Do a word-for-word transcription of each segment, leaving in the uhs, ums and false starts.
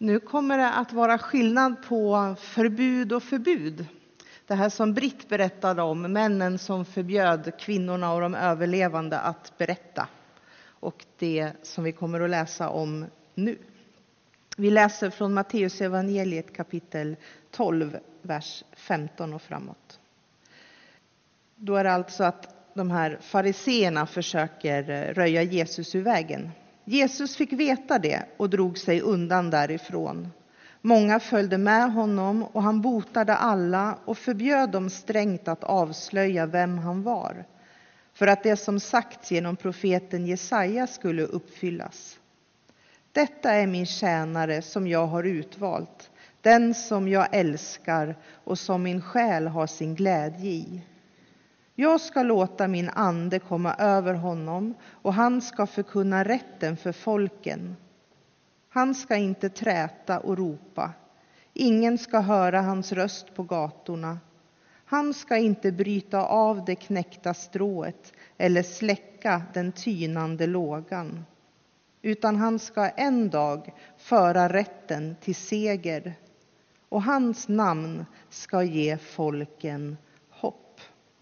Nu kommer det att vara skillnad på förbud och förbud. Det här som Britt berättade om, männen som förbjöd kvinnorna och de överlevande att berätta. Och det som vi kommer att läsa om nu. Vi läser från Matteus evangeliet kapitel tolv, vers femton och framåt. Då är det alltså att de här fariseerna försöker röja Jesus ur vägen. Jesus fick veta det och drog sig undan därifrån. Många följde med honom och han botade alla och förbjöd dem strängt att avslöja vem han var. För att det som sagts genom profeten Jesaja skulle uppfyllas. Detta är min tjänare som jag har utvalt, den som jag älskar och som min själ har sin glädje i. Jag ska låta min ande komma över honom och han ska förkunna rätten för folken. Han ska inte träta och ropa. Ingen ska höra hans röst på gatorna. Han ska inte bryta av det knäckta strået eller släcka den tynande lågan. Utan han ska en dag föra rätten till seger. Och hans namn ska ge folken hopp.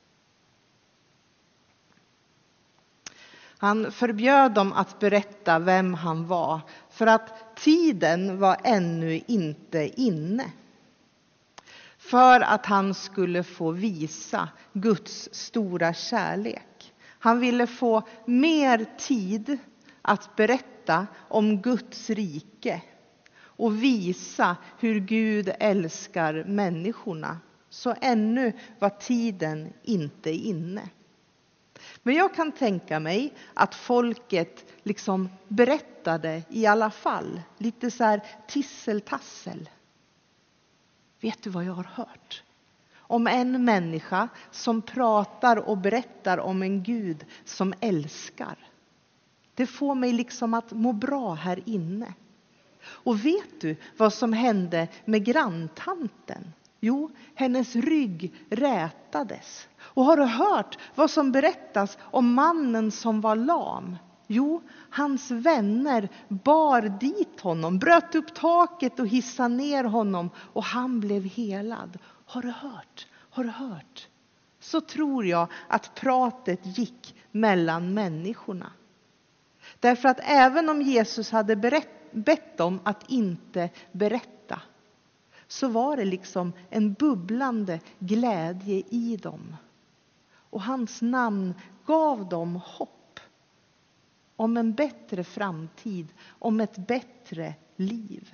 Han förbjöd dem att berätta vem han var. För att tiden var ännu inte inne. För att han skulle få visa Guds stora kärlek. Han ville få mer tid att berätta om Guds rike. Och visa hur Gud älskar människorna. Så ännu var tiden inte inne. Men jag kan tänka mig att folket liksom berättade i alla fall. Lite så här tisseltassel. Vet du vad jag har hört? Om en människa som pratar och berättar om en Gud som älskar. Det får mig liksom att må bra här inne. Och vet du vad som hände med granntanten? Jo, hennes rygg rätades. Och har du hört vad som berättas om mannen som var lam? Jo, hans vänner bar dit honom, bröt upp taket och hissade ner honom och han blev helad. Har du hört? Har du hört? Så tror jag att pratet gick mellan människorna. Därför att även om Jesus hade berätt, bett dem att inte berätta, så var det liksom en bubblande glädje i dem. Och hans namn gav dem hopp om en bättre framtid, om ett bättre liv.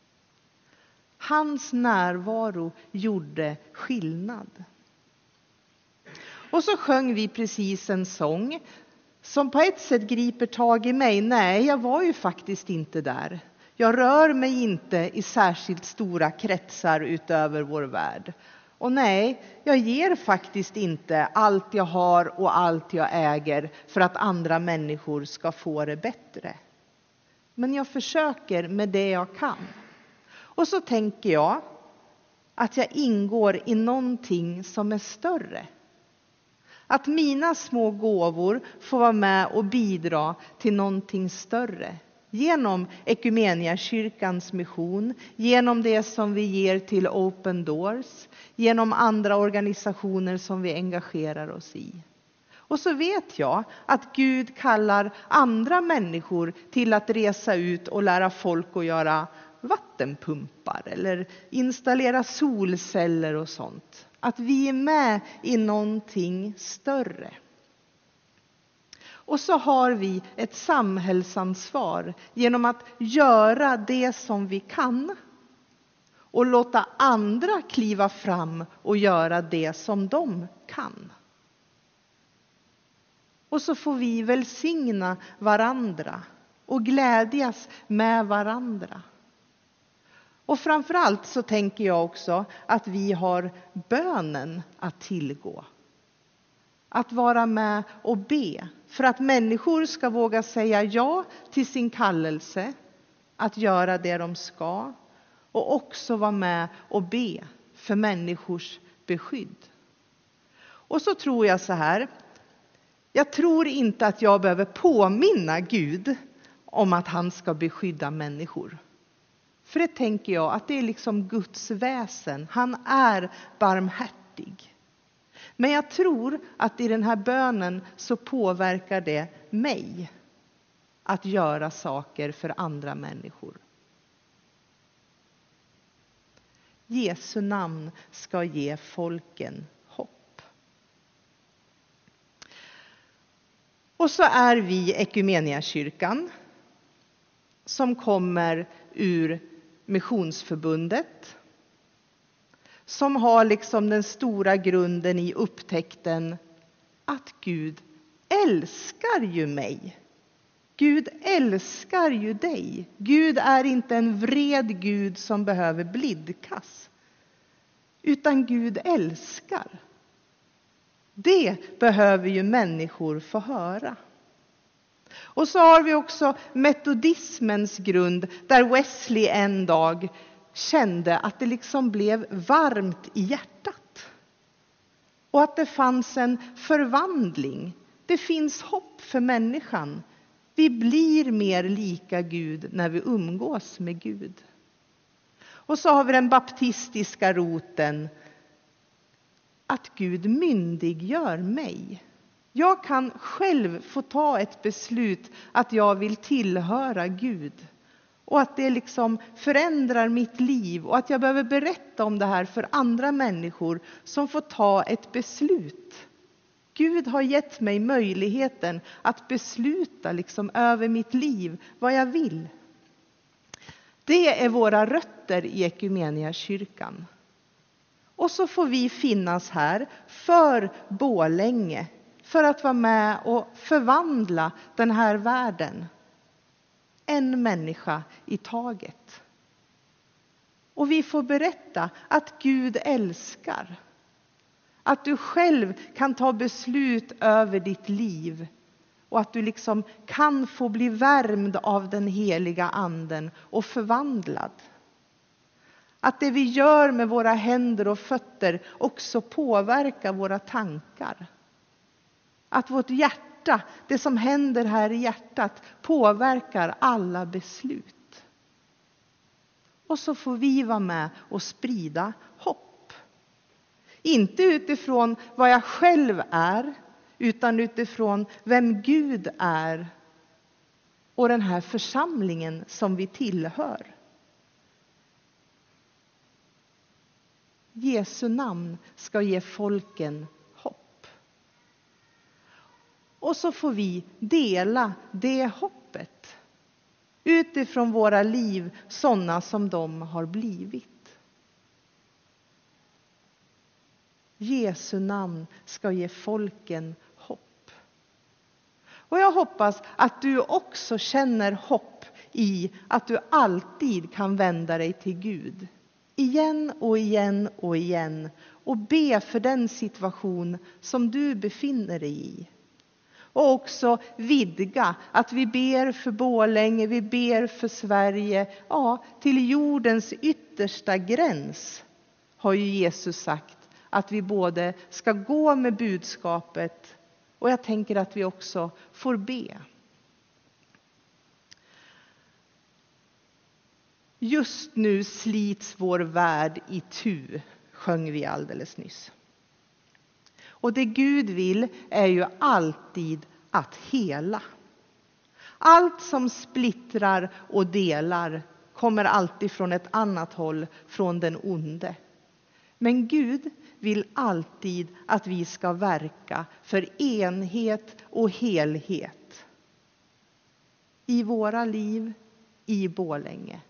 Hans närvaro gjorde skillnad. Och så sjöng vi precis en sång som på ett sätt griper tag i mig. Nej, jag var ju faktiskt inte där. Jag rör mig inte i särskilt stora kretsar utöver vår värld. Och nej, jag ger faktiskt inte allt jag har och allt jag äger för att andra människor ska få det bättre. Men jag försöker med det jag kan. Och så tänker jag att jag ingår i någonting som är större. Att mina små gåvor får vara med och bidra till någonting större. Genom Ekumeniakyrkans mission, genom det som vi ger till Open Doors, genom andra organisationer som vi engagerar oss i. Och så vet jag att Gud kallar andra människor till att resa ut och lära folk att göra vattenpumpar eller installera solceller och sånt. Att vi är med i någonting större. Och så har vi ett samhällsansvar genom att göra det som vi kan. Och låta andra kliva fram och göra det som de kan. Och så får vi välsigna varandra och glädjas med varandra. Och framförallt så tänker jag också att vi har bönen att tillgå. Att vara med och be. För att människor ska våga säga ja till sin kallelse. Att göra det de ska. Och också vara med och be för människors beskydd. Och så tror jag så här. Jag tror inte att jag behöver påminna Gud om att han ska beskydda människor. För det tänker jag att det är liksom Guds väsen. Han är barmhärtig. Men jag tror att i den här bönen så påverkar det mig att göra saker för andra människor. Jesu namn ska ge folken hopp. Och så är vi Ekumeniakyrkan som kommer ur Missionsförbundet. Som har liksom den stora grunden i upptäckten att Gud älskar ju mig. Gud älskar ju dig. Gud är inte en vred Gud som behöver blidkas. Utan Gud älskar. Det behöver ju människor få höra. Och så har vi också metodismens grund där Wesley en dag kände att det liksom blev varmt i hjärtat. Och att det fanns en förvandling. Det finns hopp för människan. Vi blir mer lika Gud när vi umgås med Gud. Och så har vi den baptistiska roten. Att Gud myndiggör mig. Jag kan själv få ta ett beslut att jag vill tillhöra Gud. Och att det liksom förändrar mitt liv. Och att jag behöver berätta om det här för andra människor som får ta ett beslut. Gud har gett mig möjligheten att besluta liksom över mitt liv vad jag vill. Det är våra rötter i Ekumeniakyrkan. Och så får vi finnas här för Borlänge. För att vara med och förvandla den här världen. En människa i taget. Och vi får berätta att Gud älskar. Att du själv kan ta beslut över ditt liv. Och att du liksom kan få bli värmd av den heliga anden och förvandlad. Att det vi gör med våra händer och fötter också påverkar våra tankar. Att vårt hjärta, det som händer här i hjärtat, påverkar alla beslut. Och så får vi vara med och sprida hopp. Inte utifrån vad jag själv är, utan utifrån vem Gud är. Och den här församlingen som vi tillhör. Jesu namn ska ge folken hopp. Och så får vi dela det hoppet. Utifrån våra liv sådana som de har blivit. Jesu namn ska ge folken hopp. Och jag hoppas att du också känner hopp i att du alltid kan vända dig till Gud. Igen och igen och igen. Och be för den situation som du befinner dig i. Och också vidga att vi ber för Borlänge, vi ber för Sverige. Ja, till jordens yttersta gräns har ju Jesus sagt att vi både ska gå med budskapet och jag tänker att vi också får be. Just nu slits vår värld i tu, sjöng vi alldeles nyss. Och det Gud vill är ju alltid att hela. Allt som splittrar och delar kommer alltid från ett annat håll, från den onde. Men Gud vill alltid att vi ska verka för enhet och helhet. I våra liv, i Borlänge.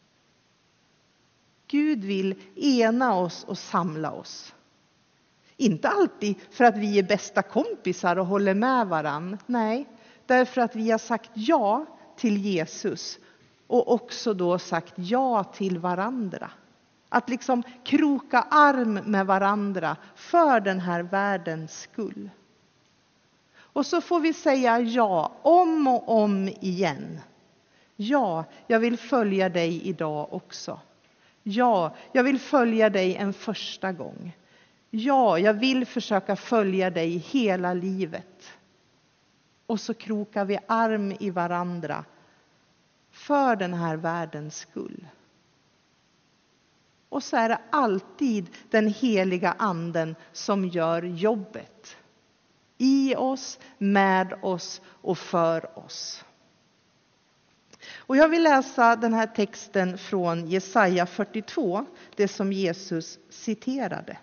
Gud vill ena oss och samla oss. Inte alltid för att vi är bästa kompisar och håller med varann. Nej, därför att vi har sagt ja till Jesus. Och också då sagt ja till varandra. Att liksom kroka arm med varandra för den här världens skull. Och så får vi säga ja om och om igen. Ja, jag vill följa dig idag också. Ja, jag vill följa dig en första gång. Ja, jag vill försöka följa dig hela livet. Och så krokar vi arm i varandra för den här världens skull. Och så är det alltid den heliga anden som gör jobbet. I oss, med oss och för oss. Och jag vill läsa den här texten från Jesaja fyrtiotvå, det som Jesus citerade.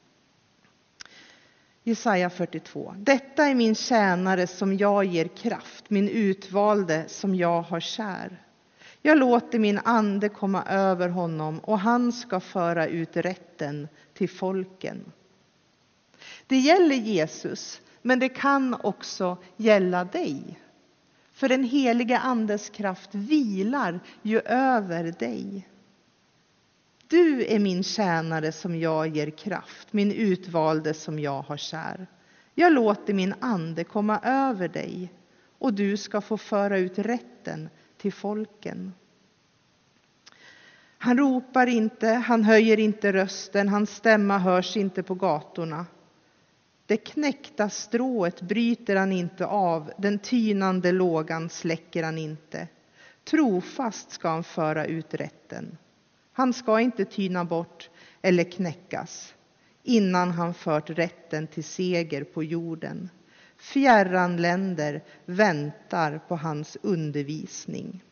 Jesaja fyrtiotvå. Detta är min tjänare som jag ger kraft, min utvalde som jag har kär. Jag låter min ande komma över honom och han ska föra ut rätten till folken. Det gäller Jesus, men det kan också gälla dig. För den heliga andes kraft vilar ju över dig. Du är min tjänare som jag ger kraft, min utvalde som jag har kär. Jag låter min ande komma över dig och du ska få föra ut rätten till folken. Han ropar inte, han höjer inte rösten, hans stämma hörs inte på gatorna. Det knäckta strået bryter han inte av, den tynande lågan släcker han inte. Trofast ska han föra ut rätten. Han ska inte tyna bort eller knäckas innan han fört rätten till seger på jorden. Fjärran länder väntar på hans undervisning.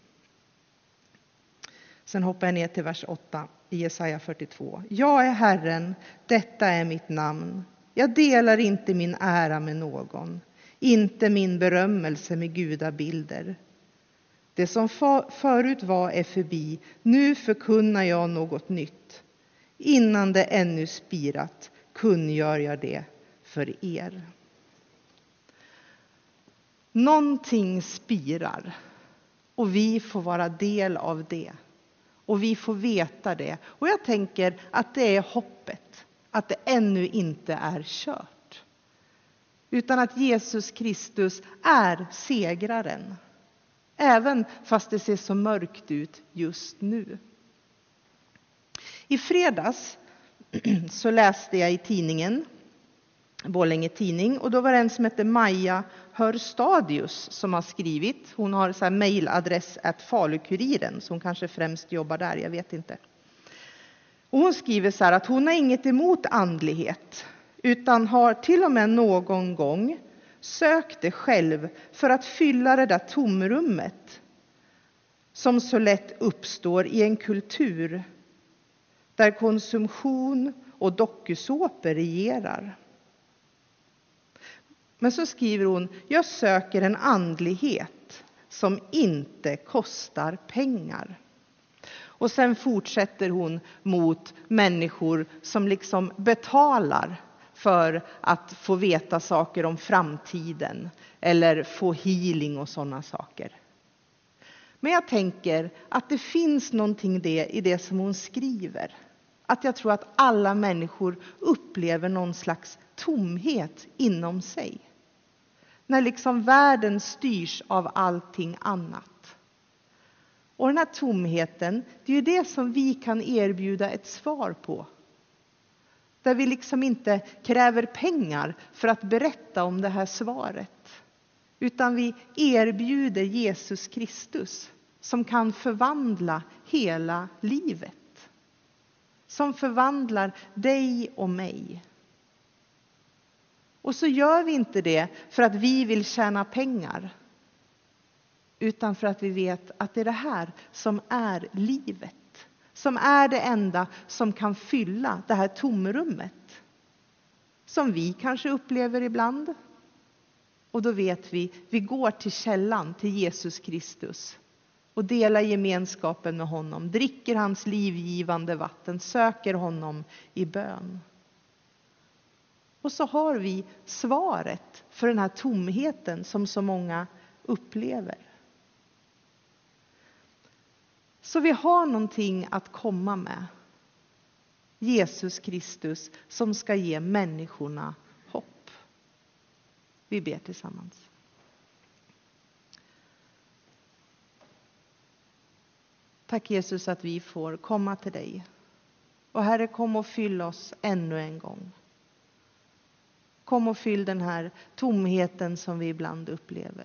Sen hoppar jag ner till vers åtta i Jesaja fyrtiotvå. Jag är Herren, detta är mitt namn. Jag delar inte min ära med någon, inte min berömmelse med gudabilder. Det som förut var är förbi, nu förkunnar jag något nytt. Innan det ännu spirat kungör jag det för er. Någonting spirar och vi får vara del av det. Och vi får veta det. Och jag tänker att det är hoppet. Att det ännu inte är kört. Utan att Jesus Kristus är segraren. Även fast det ser så mörkt ut just nu. I fredags så läste jag i tidningen, Borlänge tidning. Och då var det en som heter Maja Hörstadius som har skrivit. Hon har så här mejladress at Falukuriren, så hon kanske främst jobbar där, jag vet inte. Och hon skriver så här att hon har inget emot andlighet. Utan har till och med någon gång sökt det själv för att fylla det där tomrummet. Som så lätt uppstår i en kultur där konsumtion och dokusåpor regerar. Men så skriver hon, jag söker en andlighet som inte kostar pengar. Och sen fortsätter hon mot människor som liksom betalar för att få veta saker om framtiden. Eller få healing och sådana saker. Men jag tänker att det finns någonting det i det som hon skriver. Att jag tror att alla människor upplever någon slags tomhet inom sig. När liksom världen styrs av allting annat. Och den här tomheten, det är ju det som vi kan erbjuda ett svar på. Där vi liksom inte kräver pengar för att berätta om det här svaret. Utan vi erbjuder Jesus Kristus som kan förvandla hela livet. Som förvandlar dig och mig. Och så gör vi inte det för att vi vill tjäna pengar. Utan för att vi vet att det är det här som är livet. Som är det enda som kan fylla det här tomrummet. Som vi kanske upplever ibland. Och då vet vi, vi går till källan till Jesus Kristus. Och delar gemenskapen med honom. Dricker hans livgivande vatten. Söker honom i bön. Och så har vi svaret för den här tomheten som så många upplever. Så vi har någonting att komma med. Jesus Kristus som ska ge människorna hopp. Vi ber tillsammans. Tack Jesus att vi får komma till dig. Och Herre, kom och fyll oss ännu en gång. Kom och fyll den här tomheten som vi ibland upplever.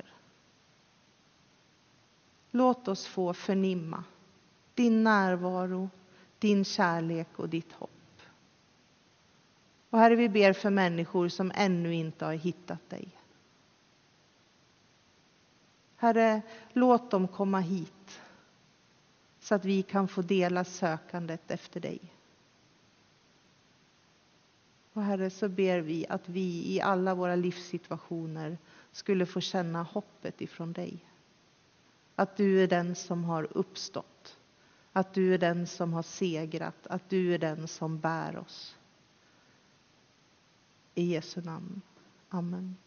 Låt oss få förnimma din närvaro, din kärlek och ditt hopp. Och Herre, vi ber för människor som ännu inte har hittat dig. Herre, låt dem komma hit så att vi kan få dela sökandet efter dig. Och Herre, så ber vi att vi i alla våra livssituationer skulle få känna hoppet ifrån dig. Att du är den som har uppstått. Att du är den som har segrat. Att du är den som bär oss. I Jesu namn. Amen.